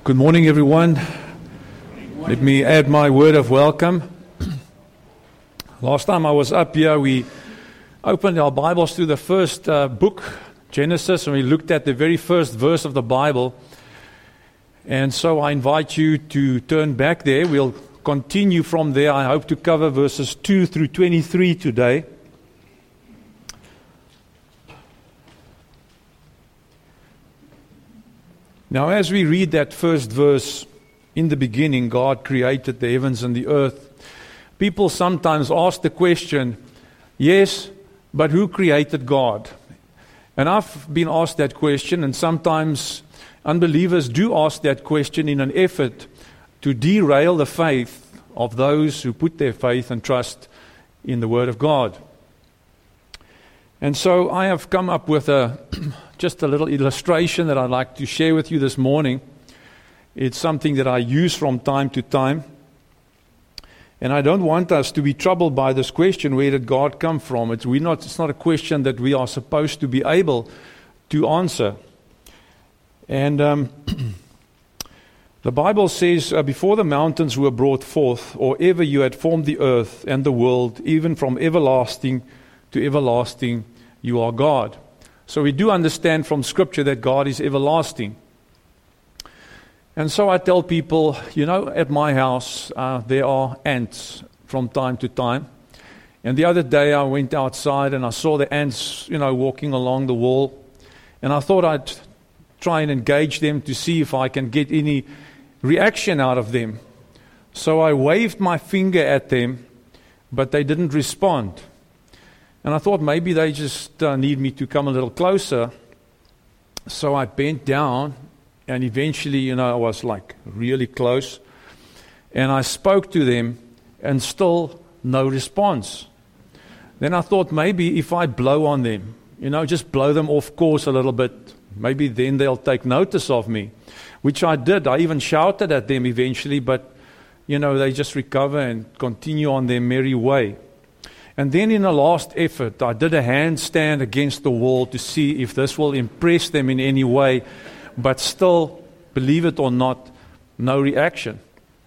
Good morning, everyone. Let me add my word of welcome. Last time I was up here, we opened our Bibles to the first book, Genesis, and we looked at the very first verse of the Bible. And so I invite you to turn back there. We'll continue from there. I hope to cover verses 2 through 23 today. Now, as we read that first verse, in the beginning, God created the heavens and the earth. People sometimes ask the question, yes, but who created God? And I've been asked that question, and sometimes unbelievers do ask that question in an effort to derail the faith of those who put their faith and trust in the Word of God. And so I have come up with just a little illustration that I'd like to share with you this morning. It's something that I use from time to time. And I don't want us to be troubled by this question, where did God come from? It's not a question that we are supposed to be able to answer. And the Bible says, before the mountains were brought forth, or ever you had formed the earth and the world, even from everlasting to everlasting, you are God. So we do understand from Scripture that God is everlasting. And so I tell people, at my house, there are ants from time to time. And the other day I went outside and I saw the ants, walking along the wall. And I thought I'd try and engage them to see if I can get any reaction out of them. So I waved my finger at them, but they didn't respond. And I thought maybe they just need me to come a little closer. So I bent down, and eventually, I was like really close. And I spoke to them, and still no response. Then I thought maybe if I blow on them, just blow them off course a little bit, maybe then they'll take notice of me, which I did. I even shouted at them eventually, but, they just recover and continue on their merry way. And then in a last effort, I did a handstand against the wall to see if this will impress them in any way, but still, believe it or not, no reaction.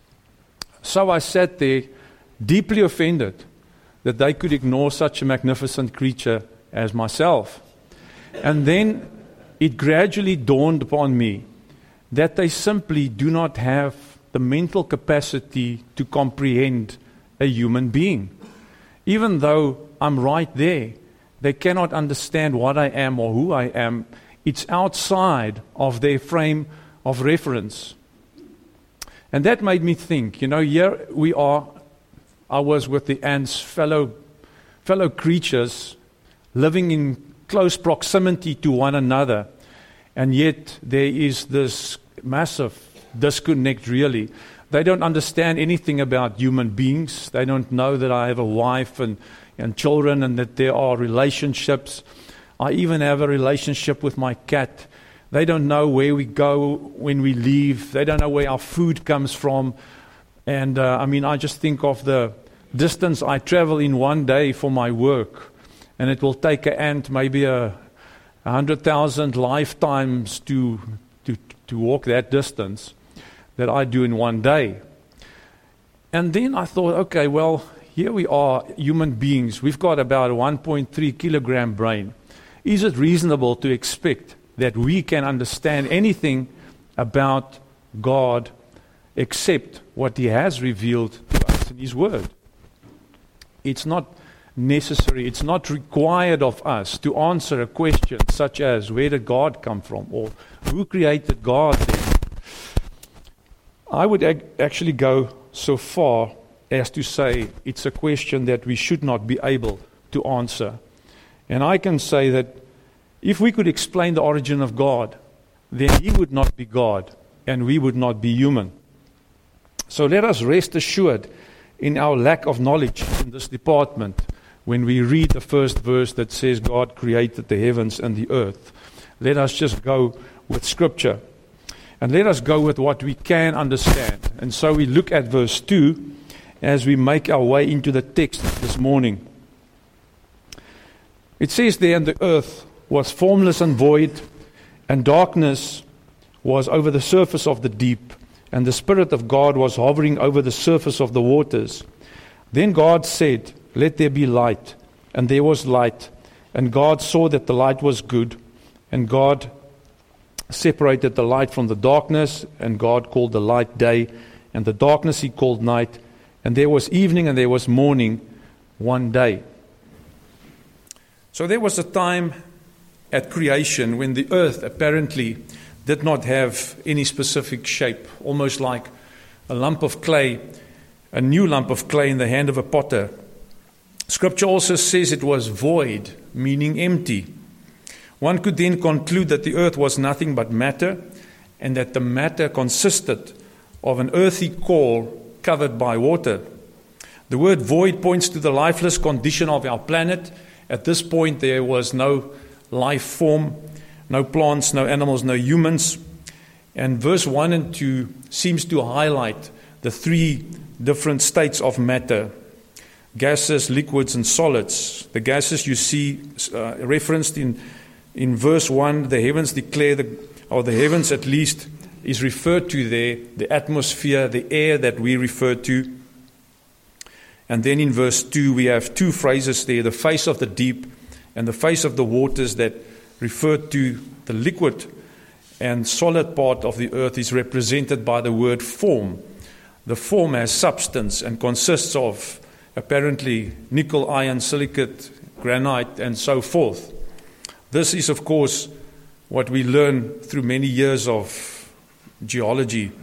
So I sat there, deeply offended that they could ignore such a magnificent creature as myself. And then it gradually dawned upon me that they simply do not have the mental capacity to comprehend a human being. Even though I'm right there, they cannot understand what I am or who I am. It's outside of their frame of reference. And that made me think, here we are, I was with the ants, fellow creatures, living in close proximity to one another. And yet there is this massive disconnect, really. They don't understand anything about human beings. They don't know that I have a wife and children and that there are relationships. I even have a relationship with my cat. They don't know where we go when we leave. They don't know where our food comes from. And I just think of the distance I travel in one day for my work. And it will take an ant maybe 100,000 lifetimes to walk that distance that I do in one day. And then I thought, okay, well, here we are, human beings. We've got about a 1.3 kilogram brain. Is it reasonable to expect that we can understand anything about God except what He has revealed to us in His Word? It's not necessary, it's not required of us to answer a question such as, where did God come from? Or who created God then? I would actually go so far as to say it's a question that we should not be able to answer. And I can say that if we could explain the origin of God, then He would not be God and we would not be human. So let us rest assured in our lack of knowledge in this department when we read the first verse that says God created the heavens and the earth. Let us just go with Scripture. And let us go with what we can understand. And so we look at verse 2 as we make our way into the text this morning. It says there, and the earth was formless and void, and darkness was over the surface of the deep, and the Spirit of God was hovering over the surface of the waters. Then God said, "Let there be light," and there was light. And God saw that the light was good, and God separated the light from the darkness, and God called the light day, and the darkness He called night. And there was evening and there was morning, one day. So there was a time at creation when the earth apparently did not have any specific shape, almost like a lump of clay, a new lump of clay in the hand of a potter. Scripture also says it was void, meaning empty. One could then conclude that the earth was nothing but matter, and that the matter consisted of an earthy core covered by water. The word void points to the lifeless condition of our planet. At this point, there was no life form, no plants, no animals, no humans. And verse 1 and 2 seems to highlight the three different states of matter: gases, liquids, and solids. The gases you see referenced in verse 1, the heavens declare, or the heavens at least is referred to there, the atmosphere, the air that we refer to. And then in verse 2, we have two phrases there, the face of the deep and the face of the waters, that refer to the liquid and solid part of the earth is represented by the word form. The form has substance and consists of apparently nickel, iron, silicate, granite, and so forth. This is, of course, what we learn through many years of geology.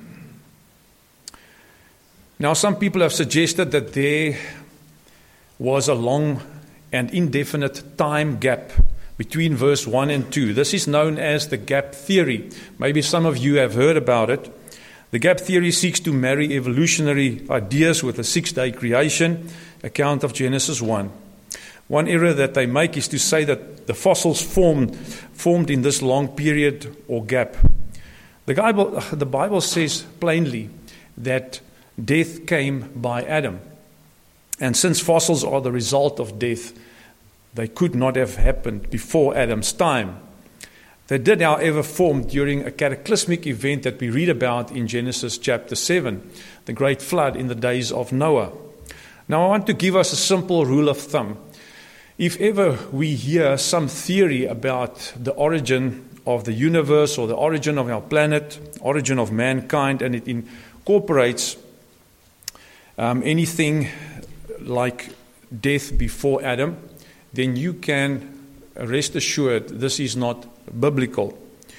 Now, some people have suggested that there was a long and indefinite time gap between verse 1 and 2. This is known as the gap theory. Maybe some of you have heard about it. The gap theory seeks to marry evolutionary ideas with a six-day creation account of Genesis 1. One error that they make is to say that the fossils formed in this long period or gap. The Bible says plainly that death came by Adam. And since fossils are the result of death, they could not have happened before Adam's time. They did, however, form during a cataclysmic event that we read about in Genesis chapter 7, the great flood in the days of Noah. Now, I want to give us a simple rule of thumb. If ever we hear some theory about the origin of the universe or the origin of our planet, origin of mankind, and it incorporates anything like death before Adam, then you can rest assured this is not biblical.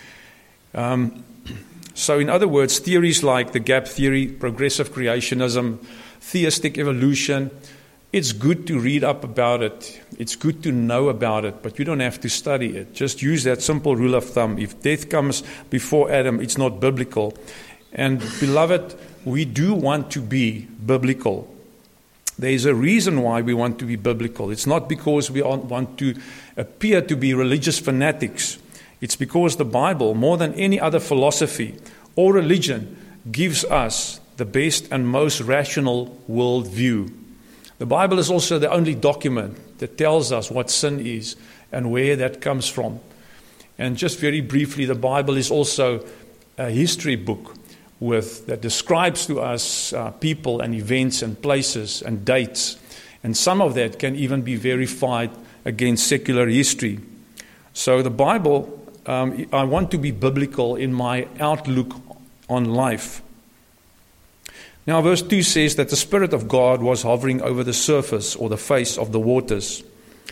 So in other words, theories like the gap theory, progressive creationism, theistic evolution, it's good to read up about it. It's good to know about it, but you don't have to study it. Just use that simple rule of thumb. If death comes before Adam, it's not biblical. And beloved, we do want to be biblical. There is a reason why we want to be biblical. It's not because we want to appear to be religious fanatics. It's because the Bible, more than any other philosophy or religion, gives us the best and most rational worldview. The Bible is also the only document that tells us what sin is and where that comes from. And just very briefly, the Bible is also a history book that describes to us people and events and places and dates. And some of that can even be verified against secular history. So the Bible, I want to be biblical in my outlook on life. Now, verse 2 says that the Spirit of God was hovering over the surface or the face of the waters.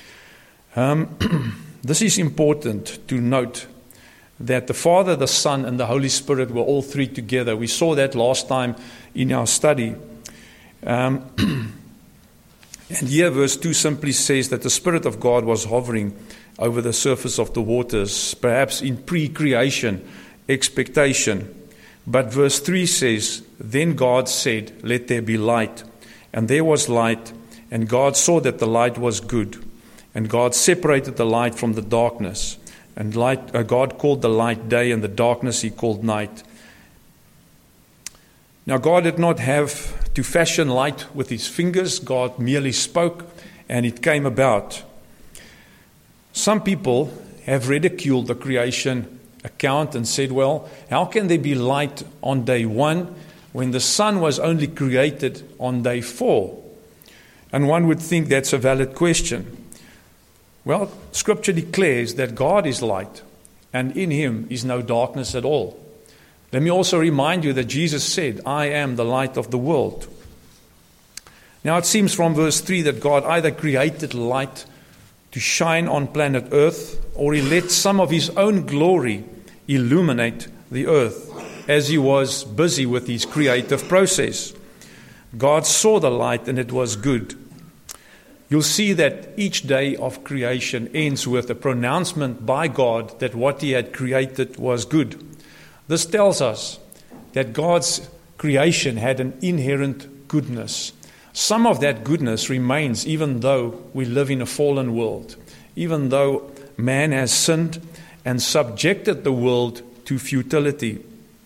This is important to note, that the Father, the Son, and the Holy Spirit were all three together. We saw that last time in our study. And here verse 2 simply says that the Spirit of God was hovering over the surface of the waters, perhaps in pre-creation expectation. But verse 3 says, then God said, let there be light. And there was light, and God saw that the light was good. And God separated the light from the darkness. And God called the light day, and the darkness He called night. Now God did not have to fashion light with His fingers. God merely spoke, and it came about. Some people have ridiculed the creation account and said, well, how can there be light on day 1 when the sun was only created on day 4? And one would think that's a valid question. Well, Scripture declares that God is light, and in Him is no darkness at all. Let me also remind you that Jesus said, I am the light of the world. Now it seems from verse 3 that God either created light to shine on planet Earth, or He let some of His own glory illuminate the earth as He was busy with His creative process. God saw the light and it was good. You'll see that each day of creation ends with a pronouncement by God that what He had created was good. This tells us that God's creation had an inherent goodness. Some of that goodness remains even though we live in a fallen world, even though man has sinned and subjected the world to futility.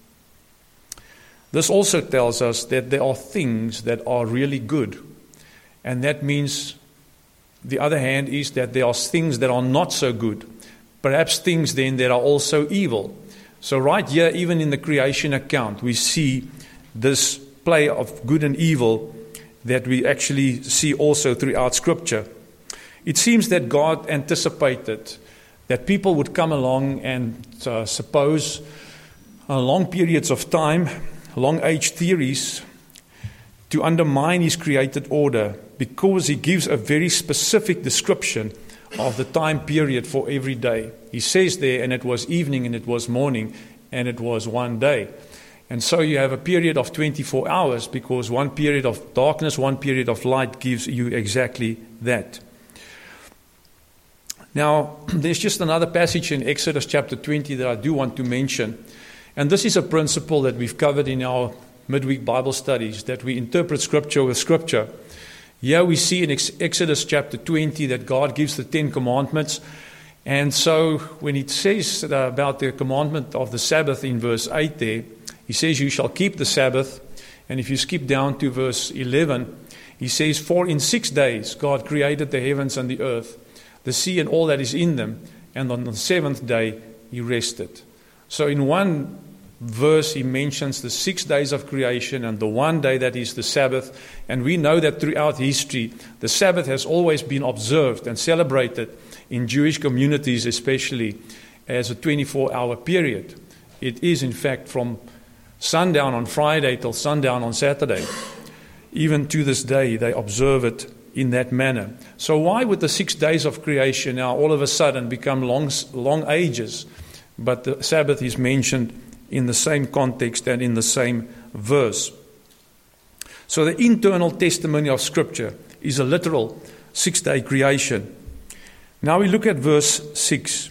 This also tells us that there are things that are really good. And that means, the other hand, is that there are things that are not so good. Perhaps things then that are also evil. So right here, even in the creation account, we see this play of good and evil that we actually see also throughout Scripture. It seems that God anticipated that people would come along and suppose long periods of time, long age theories, to undermine His created order, because He gives a very specific description of the time period for every day. He says there, and it was evening, and it was morning, and it was one day. And so you have a period of 24 hours, because one period of darkness, one period of light gives you exactly that. Now, there's just another passage in Exodus chapter 20 that I do want to mention. And this is a principle that we've covered in our midweek Bible studies, that we interpret Scripture with Scripture. Here we see in Exodus chapter 20 that God gives the 10 commandments. And so when it says about the commandment of the Sabbath in verse 8 there, He says, you shall keep the Sabbath. And if you skip down to verse 11, He says, for in 6 days God created the heavens and the earth, the sea and all that is in them, and on the 7th day He rested. So in one verse He mentions the 6 days of creation and the one day that is the Sabbath. And we know that throughout history, the Sabbath has always been observed and celebrated in Jewish communities, especially as a 24-hour period. It is, in fact, from sundown on Friday till sundown on Saturday. Even to this day, they observe it in that manner. So why would the 6 days of creation now all of a sudden become long ages? But the Sabbath is mentioned in the same context and in the same verse. So the internal testimony of Scripture is a literal 6-day creation. Now we look at verse 6.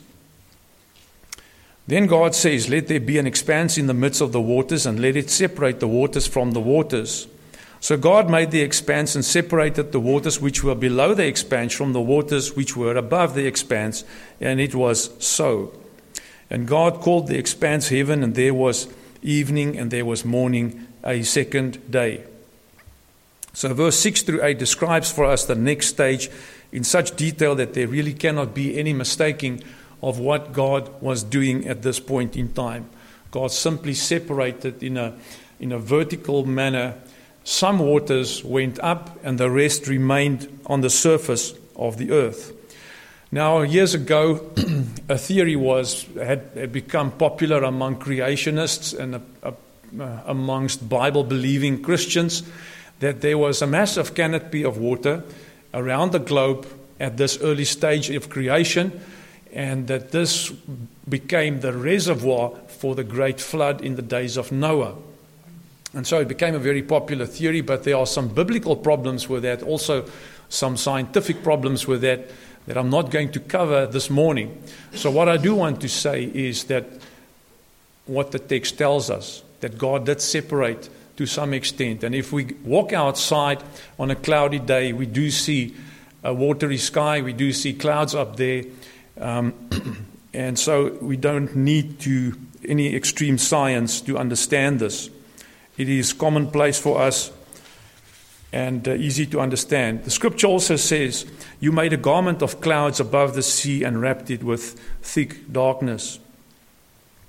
Then God says, let there be an expanse in the midst of the waters, and let it separate the waters from the waters. So God made the expanse and separated the waters which were below the expanse from the waters which were above the expanse, and it was so. And God called the expanse heaven, and there was evening and there was morning, a second day. So verse 6 through 8 describes for us the next stage in such detail that there really cannot be any mistaking of what God was doing at this point in time. God simply separated in a vertical manner. Some waters went up and the rest remained on the surface of the earth. Now, years ago, a theory had become popular among creationists and amongst Bible-believing Christians, that there was a massive canopy of water around the globe at this early stage of creation, and that this became the reservoir for the great flood in the days of Noah. And so it became a very popular theory, but there are some biblical problems with that, also some scientific problems with that I'm not going to cover this morning. So what I do want to say is that what the text tells us, that God did separate to some extent. And if we walk outside on a cloudy day, we do see a watery sky, we do see clouds up there, and so we don't need any extreme science to understand this. It is commonplace for us and easy to understand. The Scripture also says, you made a garment of clouds above the sea and wrapped it with thick darkness.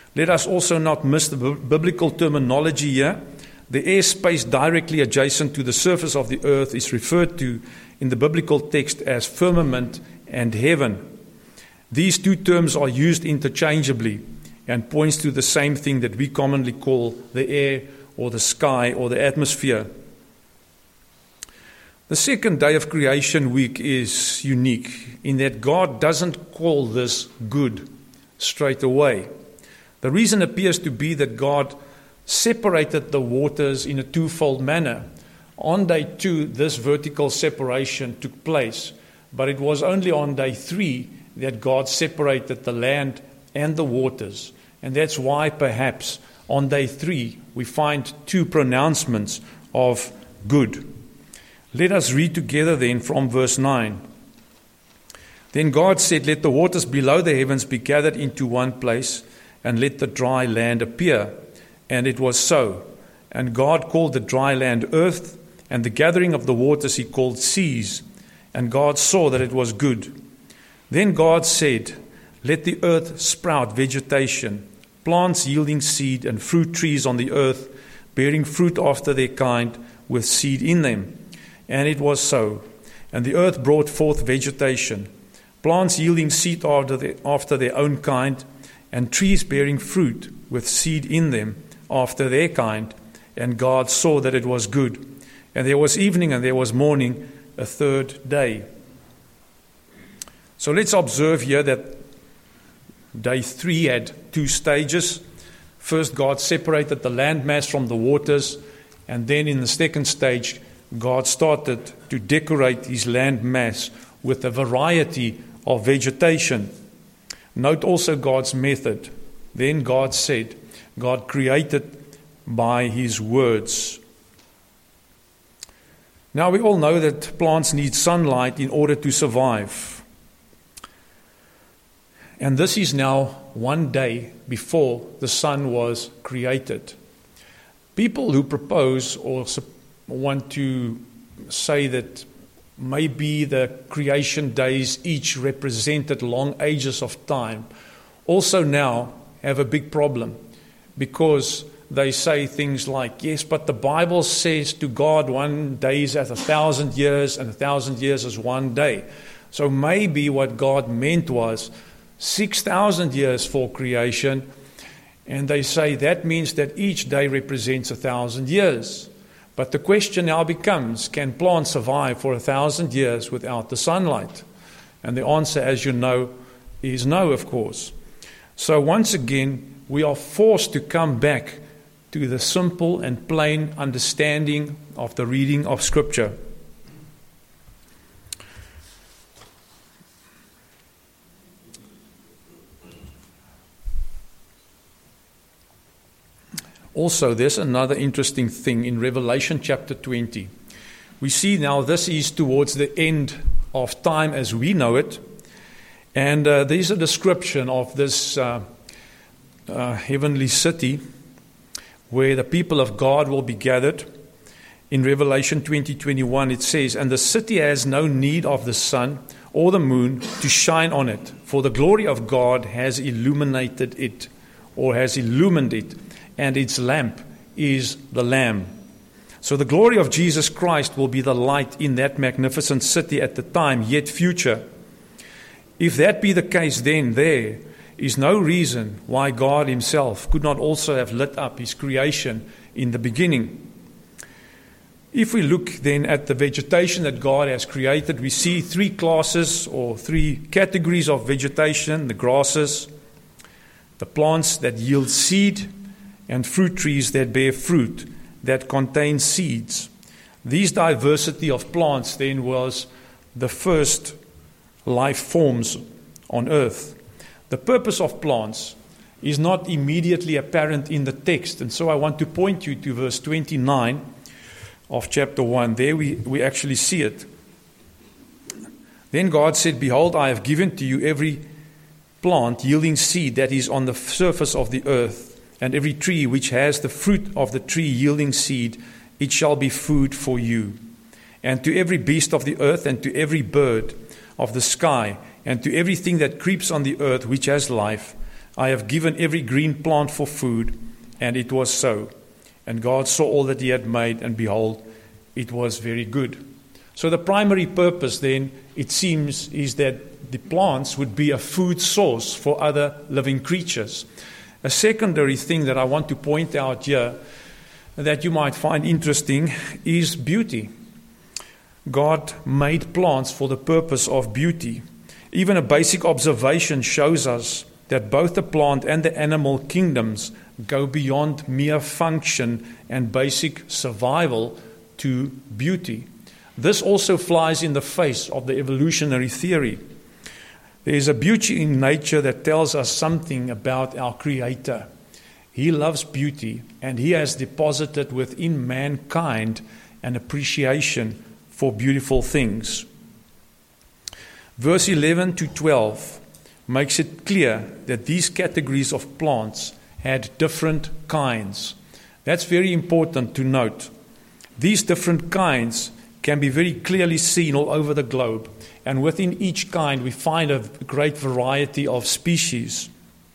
Let us also not miss the biblical terminology here. The airspace directly adjacent to the surface of the earth is referred to in the biblical text as firmament and heaven. These two terms are used interchangeably and points to the same thing that we commonly call the air or the sky or the atmosphere. The second day of creation week is unique in that God doesn't call this good straight away. The reason appears to be that God separated the waters in a twofold manner. On day 2, this vertical separation took place, but it was only on day 3 that God separated the land and the waters. And that's why perhaps on day 3 we find 2 pronouncements of good. Let us read together then from verse 9. Then God said, "Let the waters below the heavens be gathered into one place, and let the dry land appear." And it was so. And God called the dry land earth, and the gathering of the waters he called seas. And God saw that it was good. Then God said, "Let the earth sprout vegetation, plants yielding seed, and fruit trees on the earth, bearing fruit after their kind, with seed in them." And it was so. And the earth brought forth vegetation, plants yielding seed after their own kind, and trees bearing fruit with seed in them after their kind. And God saw that it was good. And there was evening and there was morning, a third day. So let's observe here that day 3 had 2 stages. First, God separated the landmass from the waters, and then in the second stage, God started to decorate his landmass with a variety of vegetation. Note also God's method. Then God said, God created by his words. Now we all know that plants need sunlight in order to survive. And this is now one day before the sun was created. People who propose or want to say that maybe the creation days each represented long ages of time also now have a big problem, because they say things like, yes, but the Bible says to God 1 day is as 1,000 years and 1,000 years as 1 day. So maybe what God meant was 6,000 years for creation, and they say that means that each day represents 1,000 years. But the question now becomes, can plants survive for 1,000 years without the sunlight? And the answer, as you know, is no, of course. So once again, we are forced to come back to the simple and plain understanding of the reading of Scripture. Also, there's another interesting thing in Revelation chapter 20. We see now this is towards the end of time as we know it. And there's a description of this heavenly city where the people of God will be gathered. In Revelation 20:21 it says, "And the city has no need of the sun or the moon to shine on it, for the glory of God has illuminated it," or has illumined it, "and its lamp is the Lamb." So the glory of Jesus Christ will be the light in that magnificent city at the time yet future. If that be the case, then there is no reason why God himself could not also have lit up his creation in the beginning. If we look then at the vegetation that God has created, we see 3 classes or 3 categories of vegetation: the grasses, the plants that yield seed, and fruit trees that bear fruit, that contain seeds. This diversity of plants then was the first life forms on earth. The purpose of plants is not immediately apparent in the text, and so I want to point you to verse 29 of chapter 1. There we actually see it. Then God said, "Behold, I have given to you every plant yielding seed that is on the surface of the earth, and every tree which has the fruit of the tree yielding seed, it shall be food for you. And to every beast of the earth, and to every bird of the sky, and to everything that creeps on the earth which has life, I have given every green plant for food, and it was so. And God saw all that he had made, and behold, it was very good. So the primary purpose then, it seems, is that the plants would be a food source for other living creatures. A secondary thing that I want to point out here that you might find interesting is beauty. God made plants for the purpose of beauty. Even a basic observation shows us that both the plant and the animal kingdoms go beyond mere function and basic survival to beauty. This also flies in the face of the evolutionary theory. There is a beauty in nature that tells us something about our Creator. He loves beauty, and he has deposited within mankind an appreciation for beautiful things. Verse 11 to 12 makes it clear that these categories of plants had different kinds. That's very important to note. These different kinds can be very clearly seen all over the globe, and within each kind we find a great variety of species.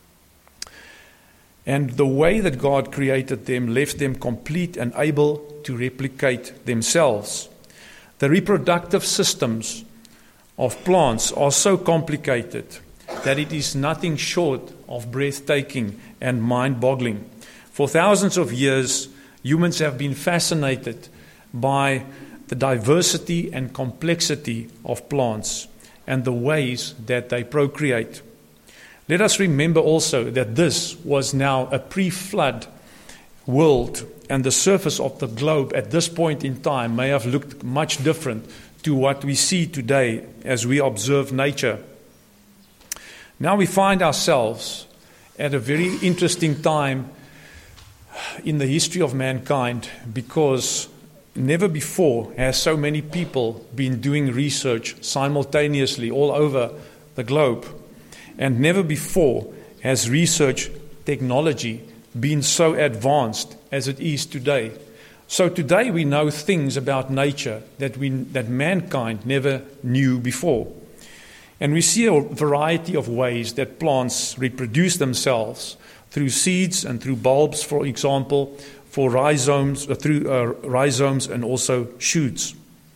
And the way that God created them left them complete and able to replicate themselves. The reproductive systems of plants are so complicated that it is nothing short of breathtaking and mind-boggling. For thousands of years, humans have been fascinated by the diversity and complexity of plants and the ways that they procreate. Let us remember also that this was now a pre-flood world, and the surface of the globe at this point in time may have looked much different to what we see today as we observe nature. Now we find ourselves at a very interesting time in the history of mankind, because never before has so many people been doing research simultaneously all over the globe. And never before has research technology been so advanced as it is today. So today we know things about nature that mankind never knew before. And we see a variety of ways that plants reproduce themselves through seeds and through bulbs, for example, for rhizomes, through rhizomes and also shoots.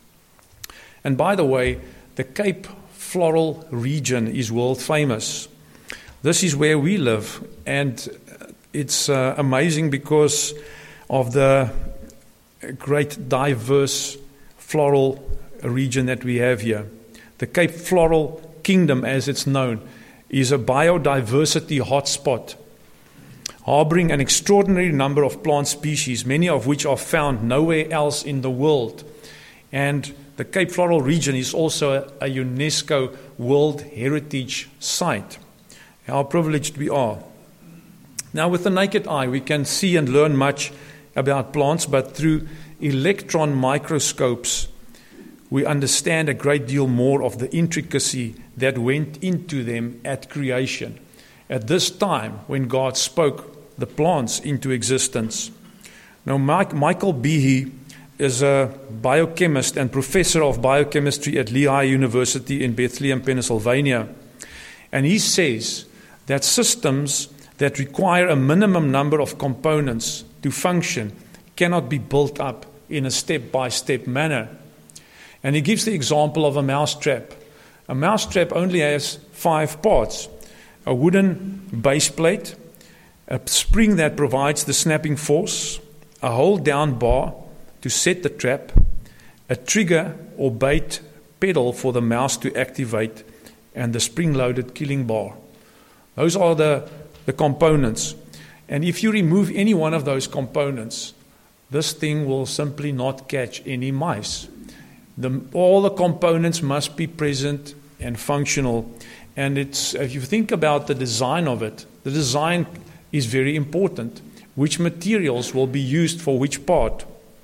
And by the way, the Cape Floral region is world famous. This is where we live, and it's amazing because of the great diverse floral region that we have here. The Cape Floral Kingdom, as it's known, is a biodiversity hotspot, harboring an extraordinary number of plant species, many of which are found nowhere else in the world. And the Cape Floral region is also a UNESCO World Heritage Site. How privileged we are. Now, with the naked eye, we can see and learn much about plants, but through electron microscopes, we understand a great deal more of the intricacy that went into them at creation, at this time when God spoke the plants into existence. Now, Michael Behe is a biochemist and professor of biochemistry at Lehigh University in Bethlehem, Pennsylvania. And he says that systems that require a minimum number of components to function cannot be built up in a step-by-step manner. And he gives the example of a mousetrap. A mousetrap only has 5 parts: a wooden base plate, a spring that provides the snapping force, a hold-down bar to set the trap, a trigger or bait pedal for the mouse to activate, and the spring-loaded killing bar. Those are the components. And if you remove any one of those components, this thing will simply not catch any mice. All the components must be present and functional. And if you think about the design of it, the design is very important. Which materials will be used for which part?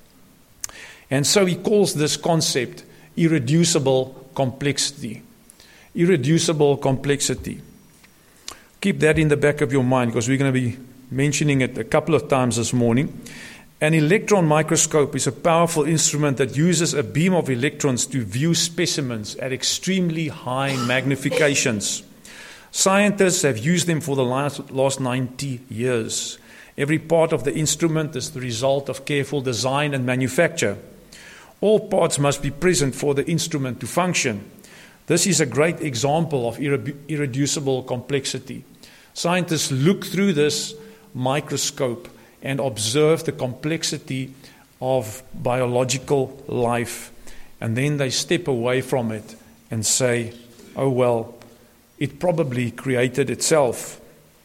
And so he calls this concept irreducible complexity. Irreducible complexity. Keep that in the back of your mind, because we're going to be mentioning it a couple of times this morning. An electron microscope is a powerful instrument that uses a beam of electrons to view specimens at extremely high magnifications. Scientists have used them for the last 90 years. Every part of the instrument is the result of careful design and manufacture. All parts must be present for the instrument to function. This is a great example of irreducible complexity. Scientists look through this microscope and observe the complexity of biological life, and then they step away from it and say, oh well, it probably created itself.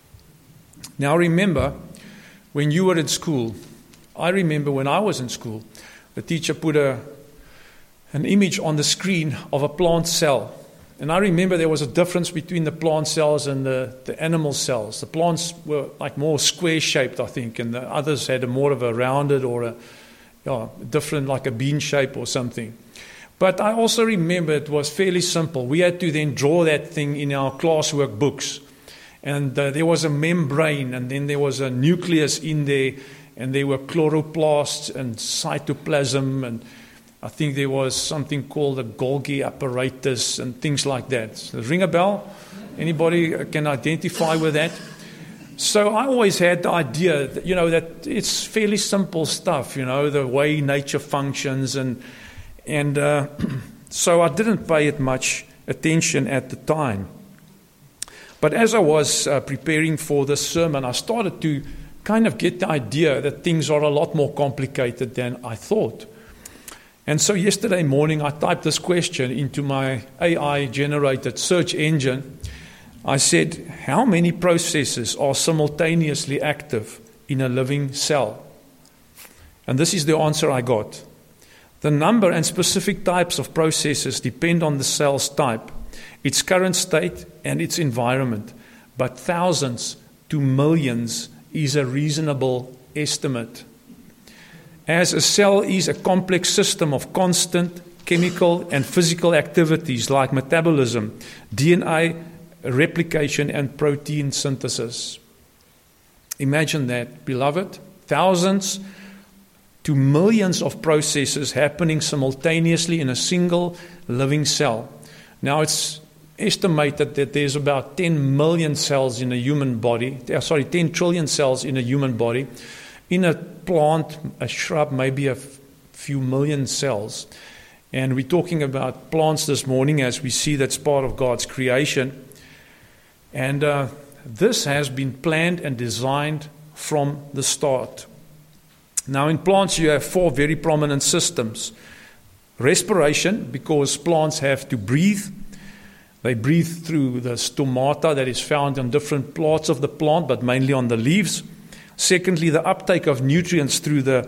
Now remember, when you were in school, I remember when I was in school, the teacher put an image on the screen of a plant cell. And I remember there was a difference between the plant cells and the animal cells. The plants were like more square-shaped, I think, and the others had more of a rounded or a different, like a bean shape or something. But I also remember it was fairly simple. We had to then draw that thing in our classwork books. And there was a membrane, and then there was a nucleus in there, and there were chloroplasts and cytoplasm, and I think there was something called a Golgi apparatus and things like that. Does it ring a bell? Anybody can identify with that? So I always had the idea that, that it's fairly simple stuff, the way nature functions, and so I didn't pay it much attention at the time. But as I was preparing for this sermon, I started to kind of get the idea that things are a lot more complicated than I thought. And so yesterday morning, I typed this question into my AI-generated search engine. I said, how many processes are simultaneously active in a living cell? And this is the answer I got. The number and specific types of processes depend on the cell's type, its current state, and its environment. But thousands to millions is a reasonable estimate. As a cell is a complex system of constant chemical and physical activities like metabolism, DNA replication, and protein synthesis. Imagine that, beloved. Thousands to millions of processes happening simultaneously in a single living cell. Now it's estimated that there's about 10 million cells in a human body, 10 trillion cells in a human body. In a plant, a shrub, maybe a few million cells. And we're talking about plants this morning as we see that's part of God's creation. And this has been planned and designed from the start. Now in plants you have 4 very prominent systems. Respiration, because plants have to breathe. They breathe through the stomata that is found on different parts of the plant, but mainly on the leaves. Secondly, the uptake of nutrients through the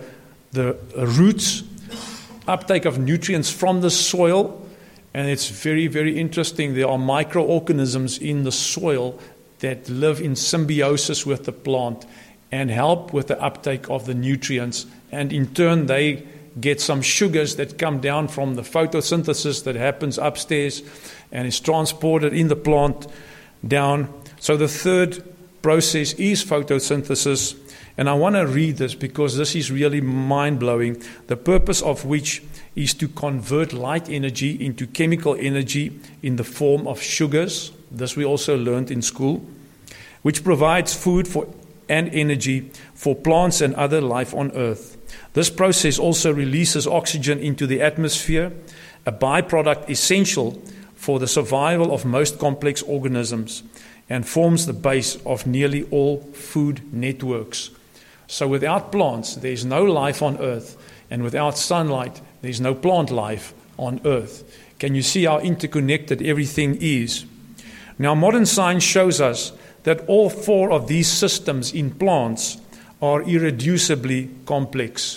roots, uptake of nutrients from the soil, and it's very, very interesting. There are microorganisms in the soil that live in symbiosis with the plant and help with the uptake of the nutrients, and in turn they get some sugars that come down from the photosynthesis that happens upstairs and is transported in the plant down. So the third process is photosynthesis. And I want to read this because this is really mind-blowing. The purpose of which is to convert light energy into chemical energy in the form of sugars. This we also learned in school, which provides food and energy for plants and other life on earth. This process also releases oxygen into the atmosphere, a byproduct essential for the survival of most complex organisms, and forms the base of nearly all food networks. So without plants, there is no life on earth, and without sunlight, there is no plant life on earth. Can you see how interconnected everything is? Now, modern science shows us that all 4 of these systems in plants are irreducibly complex,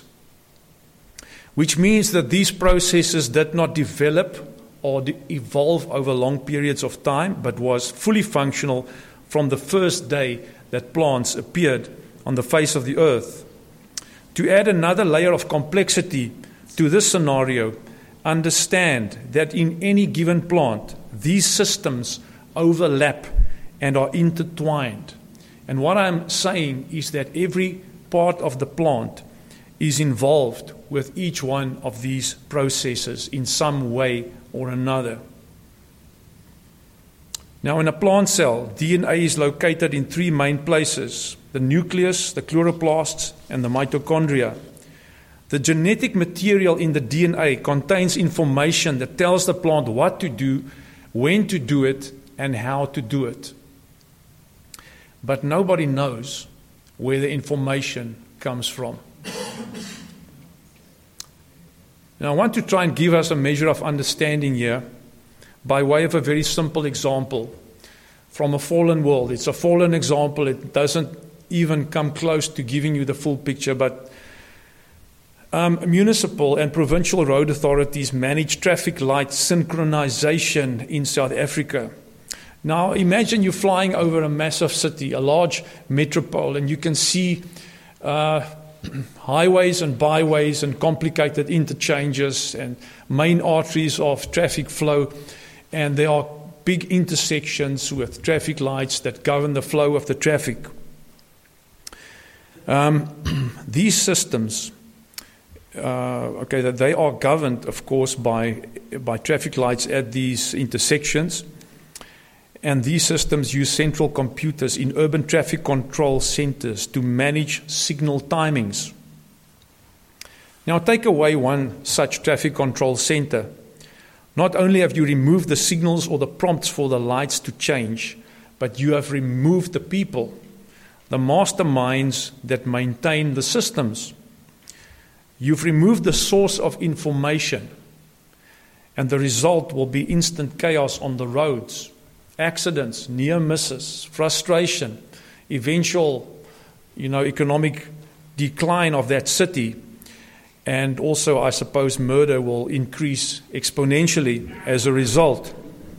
which means that these processes did not develop or evolve over long periods of time, but was fully functional from the first day that plants appeared on the face of the earth. To add another layer of complexity to this scenario, understand that in any given plant, these systems overlap and are intertwined. And what I'm saying is that every part of the plant is involved with each one of these processes in some way or another. Now, in a plant cell, DNA is located in three main places: the nucleus, the chloroplasts, and the mitochondria. The genetic material in the DNA contains information that tells the plant what to do, when to do it, and how to do it. But nobody knows where the information comes from. Now, I want to try and give us a measure of understanding here by way of a very simple example from a fallen world. It's a fallen example. It doesn't even come close to giving you the full picture, but municipal and provincial road authorities manage traffic light synchronization in South Africa. Now, imagine you're flying over a massive city, a large metropole, and you can see highways and byways and complicated interchanges and main arteries of traffic flow, and there are big intersections with traffic lights that govern the flow of the traffic. These systems, that they are governed, of course, by traffic lights at these intersections. And these systems use central computers in urban traffic control centers to manage signal timings. Now, take away one such traffic control center. Not only have you removed the signals or the prompts for the lights to change, but you have removed the people, the masterminds that maintain the systems. You've removed the source of information, and the result will be instant chaos on the roads. Accidents, near misses, frustration, eventual, economic decline of that city, and also, I suppose, murder will increase exponentially as a result.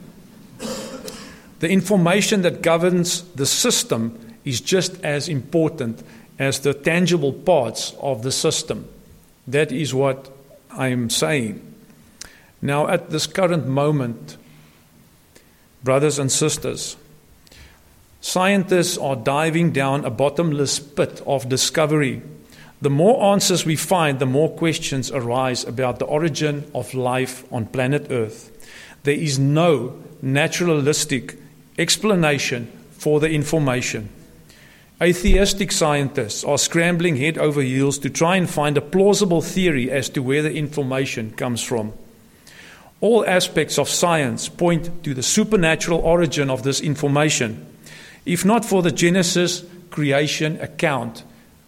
The information that governs the system is just as important as the tangible parts of the system. That is what I'm saying. Now, at this current moment, brothers and sisters, scientists are diving down a bottomless pit of discovery. The more answers we find, the more questions arise about the origin of life on planet Earth. There is no naturalistic explanation for the information. Atheistic scientists are scrambling head over heels to try and find a plausible theory as to where the information comes from. All aspects of science point to the supernatural origin of this information. If not for the Genesis creation account,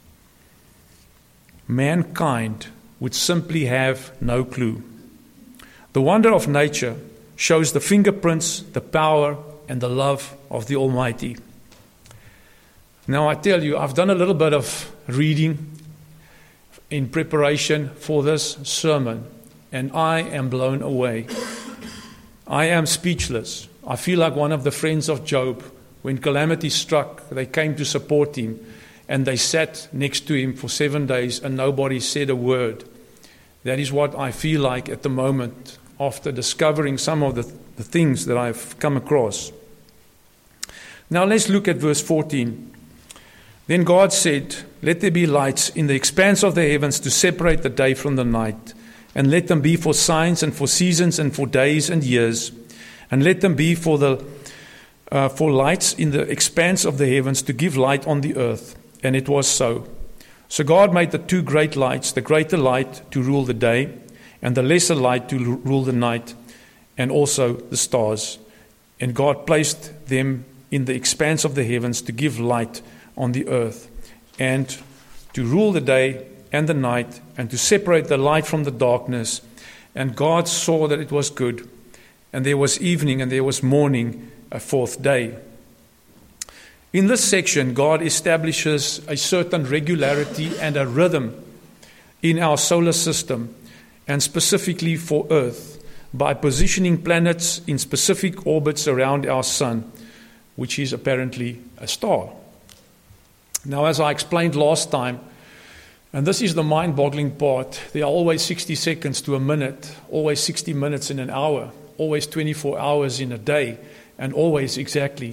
mankind would simply have no clue. The wonder of nature shows the fingerprints, the power, and the love of the Almighty. Now, I tell you, I've done a little bit of reading in preparation for this sermon, and I am blown away. I am speechless. I feel like one of the friends of Job. When calamity struck, they came to support him, and they sat next to him for 7 days, and nobody said a word. That is what I feel like at the moment, after discovering some of the things that I've come across. Now let's look at verse 14. Then God said, "Let there be lights in the expanse of the heavens to separate the day from the night, and let them be for signs and for seasons and for days and years, and let them be for lights in the expanse of the heavens to give light on the earth." And it was so. So God made the two great lights, the greater light to rule the day, and the lesser light to rule the night, and also the stars. And God placed them in the expanse of the heavens to give light on the earth, and to rule the day and the night, and to separate the light from the darkness. And God saw that it was good. And there was evening and there was morning, a fourth day. In this section, God establishes a certain regularity and a rhythm in our solar system, and specifically for Earth, by positioning planets in specific orbits around our sun, which is apparently a star. Now, as I explained last time, and this is the mind-boggling part, there are always 60 seconds to a minute, always 60 minutes in an hour, always 24 hours in a day, and always exactly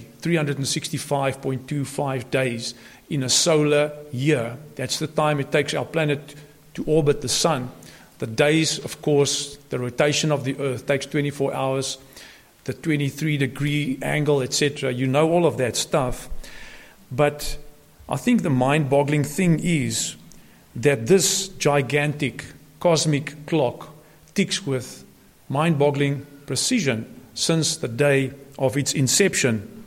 365.25 days in a solar year. That's the time it takes our planet to orbit the sun. The days, of course, the rotation of the earth takes 24 hours. the 23-degree angle, etc. You know all of that stuff. But I think the mind-boggling thing is that this gigantic cosmic clock ticks with mind-boggling precision since the day of its inception.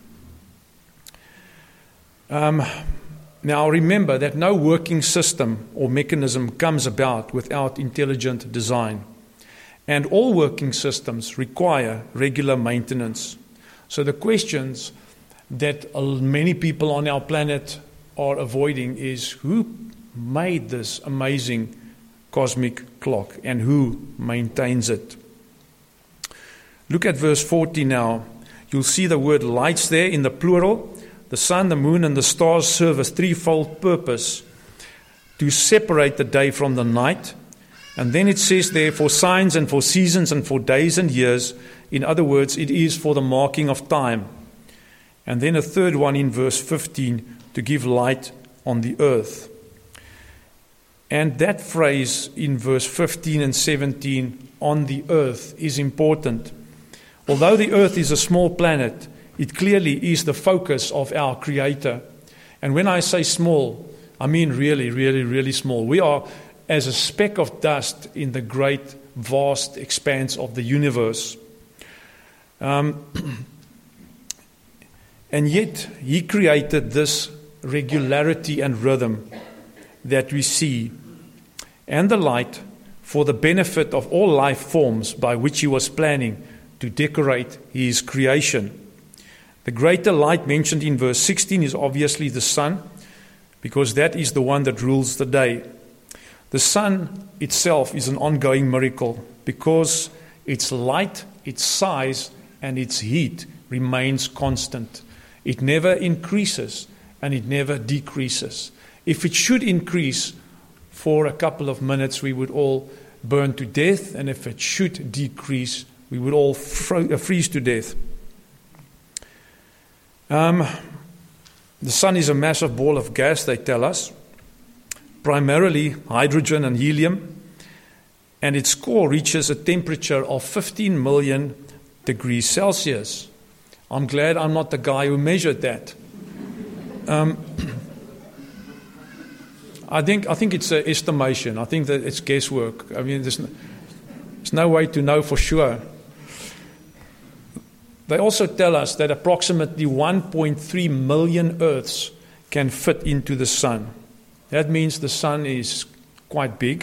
Now remember that no working system or mechanism comes about without intelligent design. And all working systems require regular maintenance. So the questions that many people on our planet are avoiding is, who made this amazing cosmic clock and who maintains it? Look at verse 40 now. You'll see the word lights there in the plural. The sun, the moon, and the stars serve a threefold purpose: to separate the day from the night. And then it says there, for signs and for seasons and for days and years. In other words, it is for the marking of time. And then a third one in verse 15, to give light on the earth. And that phrase in verse 15 and 17, on the earth, is important. Although the earth is a small planet, it clearly is the focus of our Creator. And when I say small, I mean really, really, really small. We are as a speck of dust in the great, vast expanse of the universe. And yet, He created this regularity and rhythm that we see, and the light for the benefit of all life forms by which He was planning to decorate His creation. The greater light mentioned in verse 16 is obviously the sun, because that is the one that rules the day. The sun itself is an ongoing miracle because its light, its size, and its heat remains constant. It never increases and it never decreases. If it should increase for a couple of minutes, we would all burn to death, and if it should decrease, we would all freeze to death. The sun is a massive ball of gas, they tell us, primarily hydrogen and helium, and its core reaches a temperature of 15 million degrees Celsius. I'm glad I'm not the guy who measured that. I think it's an estimation. I think that it's guesswork. I mean, there's no way to know for sure. They also tell us that approximately 1.3 million Earths can fit into the sun. That means the sun is quite big.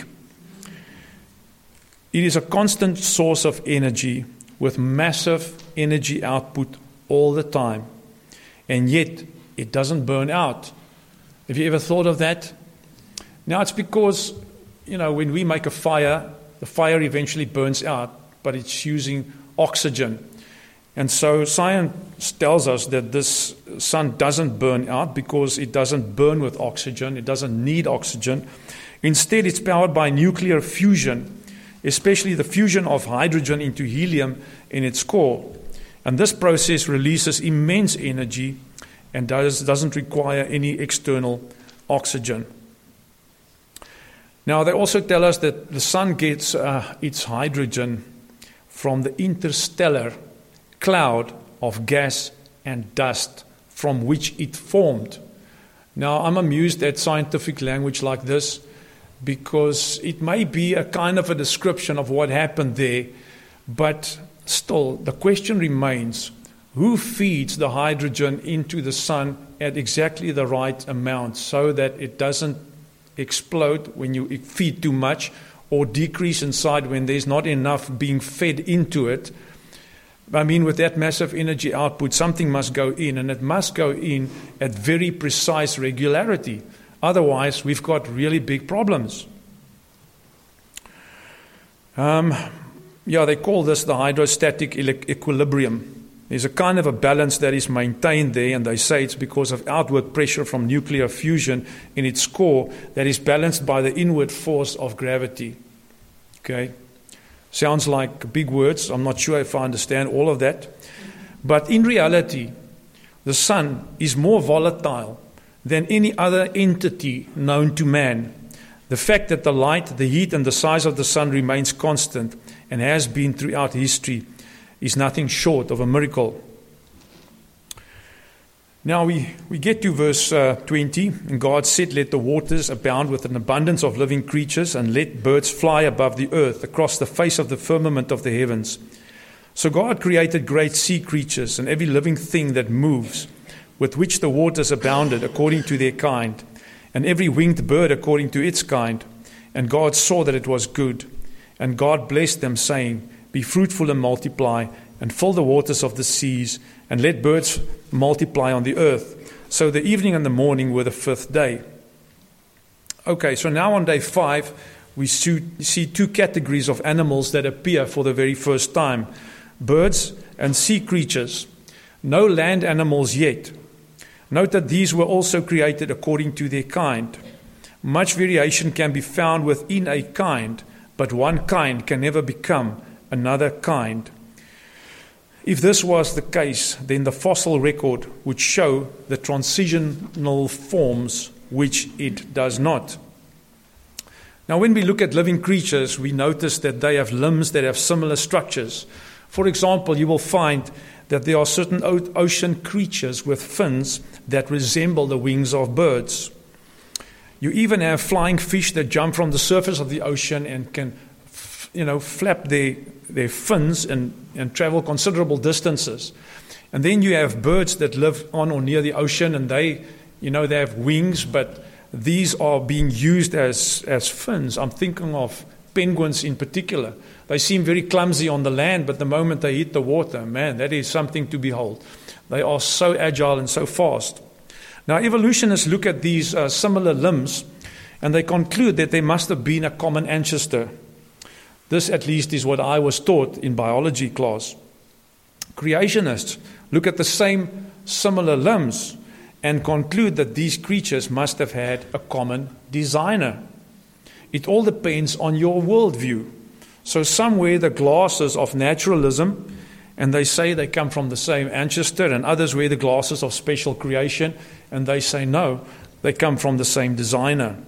It is a constant source of energy with massive energy output all the time. And yet, it doesn't burn out. Have you ever thought of that? Now, it's because, when we make a fire, the fire eventually burns out, but it's using oxygen. And so science tells us that this sun doesn't burn out because it doesn't burn with oxygen. It doesn't need oxygen. Instead, it's powered by nuclear fusion, especially the fusion of hydrogen into helium in its core. And this process releases immense energy and doesn't require any external oxygen. Now, they also tell us that the sun gets its hydrogen from the interstellar cloud of gas and dust from which it formed. Now, I'm amused at scientific language like this because it may be a kind of a description of what happened there, but still, the question remains, who feeds the hydrogen into the sun at exactly the right amount so that it doesn't explode when you feed too much or decrease inside when there's not enough being fed into it? I mean, with that massive energy output, something must go in, and it must go in at very precise regularity. Otherwise, we've got really big problems. They call this the hydrostatic equilibrium. There's a kind of a balance that is maintained there, and they say it's because of outward pressure from nuclear fusion in its core that is balanced by the inward force of gravity. Okay? Sounds like big words. I'm not sure if I understand all of that. But in reality, the sun is more volatile than any other entity known to man. The fact that the light, the heat, and the size of the sun remains constant and has been throughout history is nothing short of a miracle. Now we get to verse 20. And God said, "Let the waters abound with an abundance of living creatures, and let birds fly above the earth across the face of the firmament of the heavens." So God created great sea creatures and every living thing that moves, with which the waters abounded according to their kind, and every winged bird according to its kind. And God saw that it was good. And God blessed them, saying, "Be fruitful and multiply, and fill the waters of the seas, and let birds multiply on the earth." So the evening and the morning were the fifth day. Okay, so now on day 5, we see two categories of animals that appear for the very first time: birds and sea creatures. No land animals yet. Note that these were also created according to their kind. Much variation can be found within a kind, but one kind can never become another kind. If this was the case, then the fossil record would show the transitional forms, which it does not. Now, when we look at living creatures, we notice that they have limbs that have similar structures. For example, you will find that there are certain ocean creatures with fins that resemble the wings of birds. You even have flying fish that jump from the surface of the ocean and can, flap their fins and travel considerable distances. And then you have birds that live on or near the ocean, and they have wings, but these are being used as fins. I'm thinking of penguins in particular. They seem very clumsy on the land, but the moment they hit the water, man, that is something to behold. They are so agile and so fast. Now, evolutionists look at these similar limbs, and they conclude that there must have been a common ancestor. This, at least, is what I was taught in biology class. Creationists look at the same similar limbs and conclude that these creatures must have had a common designer. It all depends on your worldview. So some wear the glasses of naturalism, and they say they come from the same ancestor, and others wear the glasses of special creation, and they say no, they come from the same designer.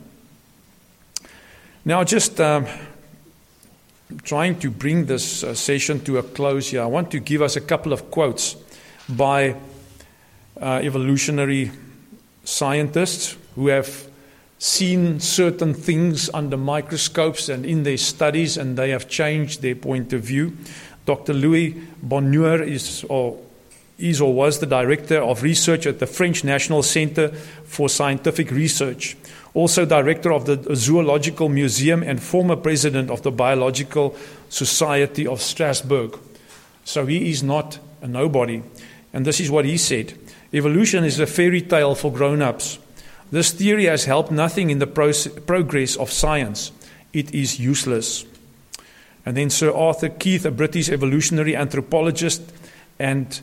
Now, just trying to bring this session to a close here, I want to give us a couple of quotes by evolutionary scientists who have seen certain things under microscopes and in their studies, and they have changed their point of view. Dr. Louis Bonheur is or was the director of research at the French National Center for Scientific Research, also director of the Zoological Museum and former president of the Biological Society of Strasbourg. So he is not a nobody. And this is what he said: "Evolution is a fairy tale for grown-ups. This theory has helped nothing in the progress of science. It is useless." And then Sir Arthur Keith, a British evolutionary anthropologist and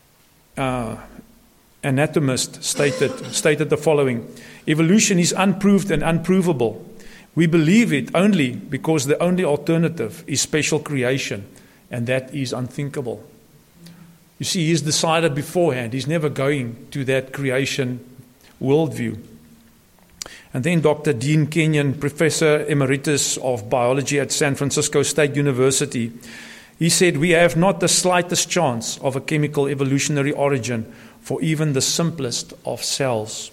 anatomist, stated the following: "Evolution is unproved and unprovable. We believe it only because the only alternative is special creation, and that is unthinkable." You see, he's decided beforehand. He's never going to that creation worldview. And then Dr. Dean Kenyon, Professor Emeritus of Biology at San Francisco State University, he said, "We have not the slightest chance of a chemical evolutionary origin for even the simplest of cells."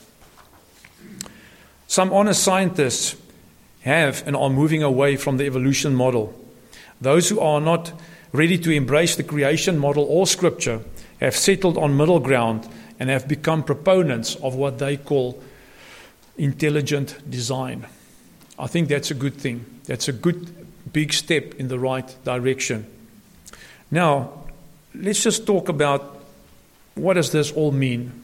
Some honest scientists have and are moving away from the evolution model. Those who are not ready to embrace the creation model or scripture have settled on middle ground and have become proponents of what they call intelligent design. I think that's a good thing. That's a good big step in the right direction. Now, let's just talk about what does this all mean.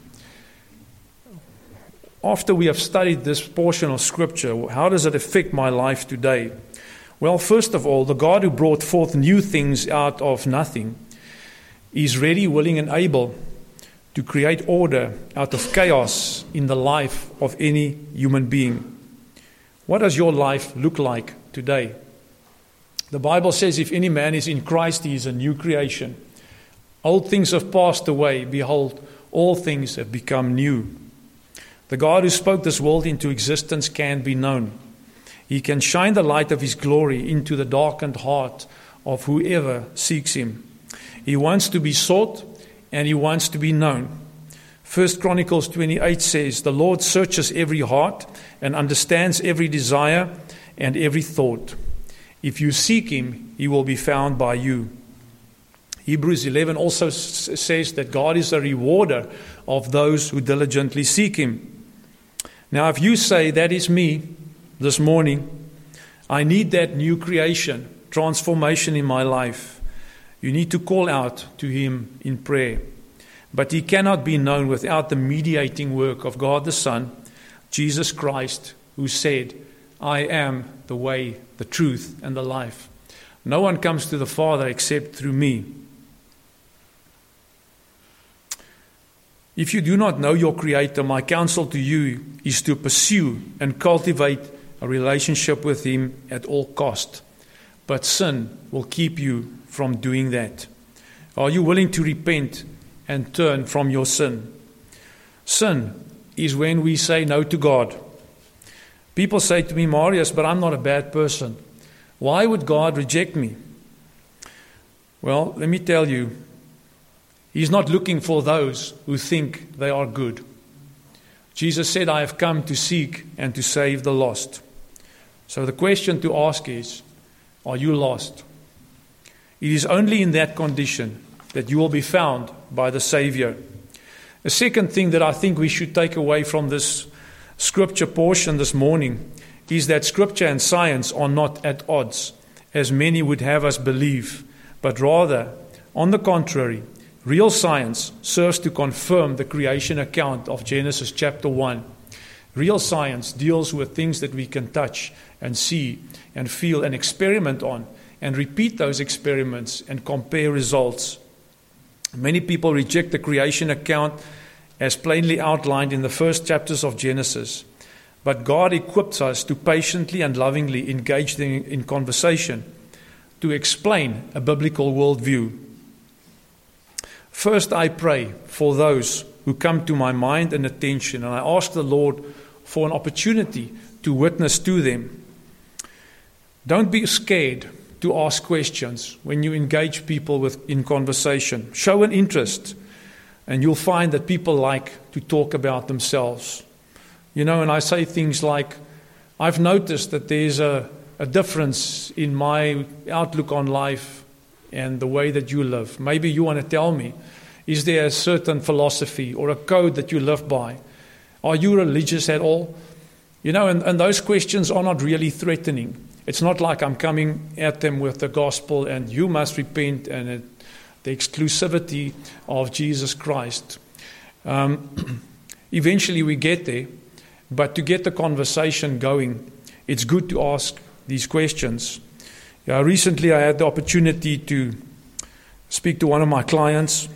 After we have studied this portion of Scripture, how does it affect my life today? Well, first of all, the God who brought forth new things out of nothing is ready, willing, and able to create order out of chaos in the life of any human being. What does your life look like today? The Bible says, if any man is in Christ, he is a new creation. Old things have passed away. Behold, all things have become new. The God who spoke this world into existence can be known. He can shine the light of His glory into the darkened heart of whoever seeks Him. He wants to be sought and he wants to be known. 1 Chronicles 28 says, "The Lord searches every heart and understands every desire and every thought. If you seek him, he will be found by you." Hebrews 11 also says that God is a rewarder of those who diligently seek him. Now, if you say, "That is me," this morning, I need that new creation, transformation in my life, you need to call out to him in prayer. But he cannot be known without the mediating work of God the Son, Jesus Christ, who said, "I am the way, the truth, and the life. No one comes to the Father except through me." If you do not know your Creator, my counsel to you is to pursue and cultivate a relationship with him at all cost. But sin will keep you from doing that. Are you willing to repent and turn from your sin? Sin is when we say no to God. People say to me, "Marius, but I'm not a bad person. Why would God reject me?" Well, let me tell you, he's not looking for those who think they are good. Jesus said, "I have come to seek and to save the lost." So the question to ask is, are you lost? It is only in that condition that you will be found by the Savior. The second thing that I think we should take away from this scripture portion this morning is that scripture and science are not at odds, as many would have us believe, but rather, on the contrary, real science serves to confirm the creation account of Genesis chapter 1. Real science deals with things that we can touch and see and feel and experiment on and repeat those experiments and compare results. Many people reject the creation account as plainly outlined in the first chapters of Genesis. But God equips us to patiently and lovingly engage in conversation to explain a biblical worldview. First, I pray for those who come to my mind and attention, and I ask the Lord for an opportunity to witness to them. Don't be scared to ask questions when you engage people in conversation. Show an interest, and you'll find that people like to talk about themselves. You know, and I say things like, "I've noticed that there's a difference in my outlook on life and the way that you live. Maybe you want to tell me, is there a certain philosophy or a code that you live by? Are you religious at all?" You know, and those questions are not really threatening. It's not like I'm coming at them with the gospel and you must repent and the exclusivity of Jesus Christ. Eventually we get there, but to get the conversation going, it's good to ask these questions. Recently I had the opportunity to speak to one of my clients,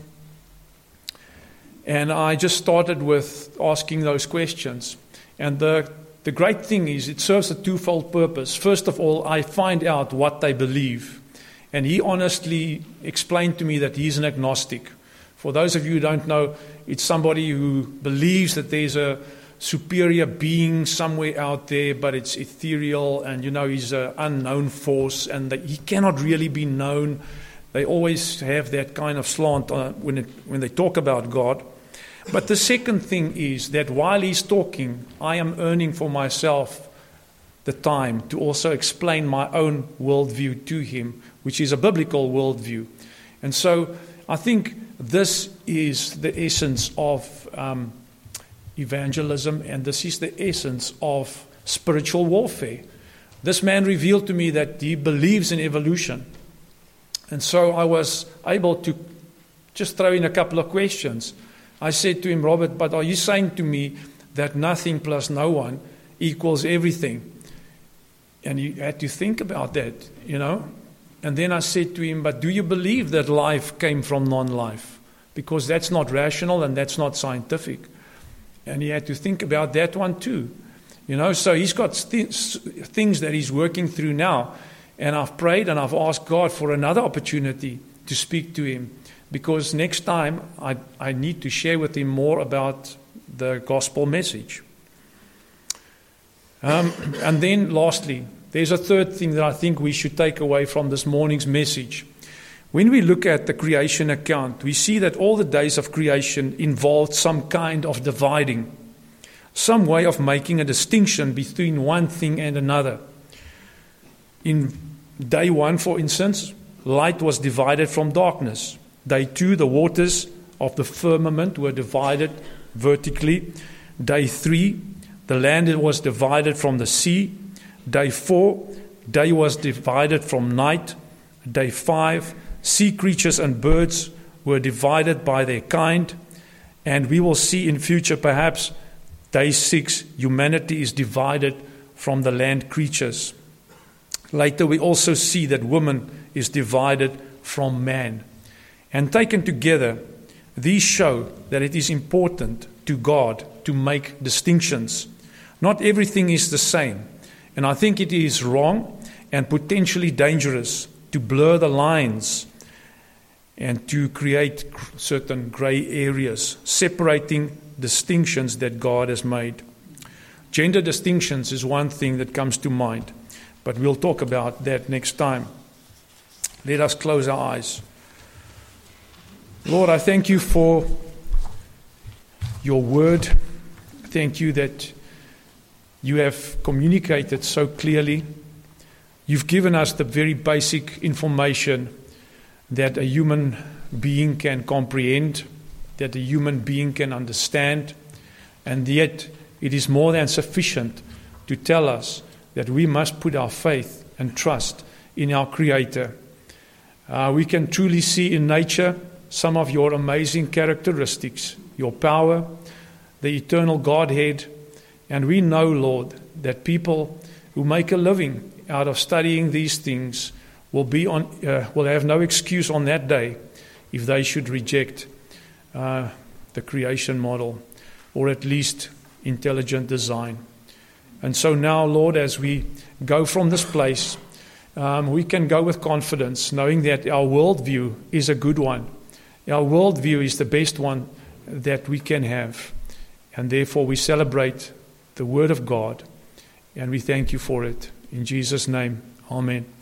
and I just started with asking those questions. And the great thing is it serves a twofold purpose. First of all, I find out what they believe. And he honestly explained to me that he's an agnostic. For those of you who don't know, it's somebody who believes that there's a superior being somewhere out there, but it's ethereal, and he's an unknown force, and that he cannot really be known. They always have that kind of slant when they talk about God. But the second thing is that while he's talking, I am earning for myself the time to also explain my own worldview to him, which is a biblical worldview. And so I think this is the essence of evangelism, and this is the essence of spiritual warfare. This man revealed to me that he believes in evolution. And so I was able to just throw in a couple of questions. I said to him, "Robert, but are you saying to me that nothing plus no one equals everything?" And he had to think about that, And then I said to him, "But do you believe that life came from non-life? Because that's not rational and that's not scientific." And he had to think about that one too. So he's got things that he's working through now. And I've prayed and I've asked God for another opportunity to speak to him. Because next time I need to share with him more about the gospel message. And then lastly, there's a third thing that I think we should take away from this morning's message, When we look at the creation account, we see that all the days of creation involved some kind of dividing, some way of making a distinction between one thing and another. In day 1, for instance, light was divided from darkness. Day 2, the waters of the firmament were divided vertically. Day 3, the land was divided from the sea. Day 4, day was divided from night. Day 5, sea creatures and birds were divided by their kind. And we will see in future, perhaps, day 6, humanity is divided from the land creatures. Later we also see that woman is divided from man. And taken together, these show that it is important to God to make distinctions. Not everything is the same. And I think it is wrong and potentially dangerous to blur the lines and to create certain gray areas, separating distinctions that God has made. Gender distinctions is one thing that comes to mind, but we'll talk about that next time. Let us close our eyes. Lord, I thank you for your word. Thank you that you have communicated so clearly. You've given us the very basic information that a human being can comprehend, that a human being can understand, and yet it is more than sufficient to tell us that we must put our faith and trust in our Creator. We can truly see in nature some of your amazing characteristics, your power, the eternal Godhead, and we know, Lord, that people who make a living out of studying these things will have no excuse on that day if they should reject the creation model, or at least intelligent design. And so now, Lord, as we go from this place, we can go with confidence, knowing that our worldview is a good one. Our worldview is the best one that we can have. And therefore we celebrate the Word of God, and we thank you for it. In Jesus' name, amen.